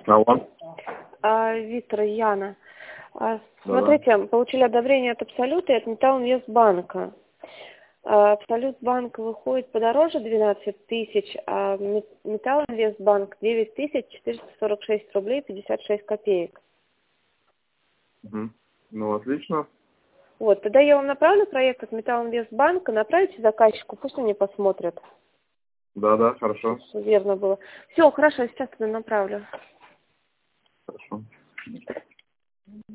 Алло. Виктор, Яна. Да-да. Смотрите, получили одобрение от Абсолюта и от Металлинвестбанка. Абсолютбанк выходит подороже 12 тысяч, а Металлинвестбанк 9446 рублей 56 копеек. Угу. Ну, отлично. Вот, тогда я вам направлю проект от Металлинвестбанка, направите заказчику, пусть они посмотрят. Да, хорошо. Все верно было. Все, хорошо, сейчас я направлю. Хорошо.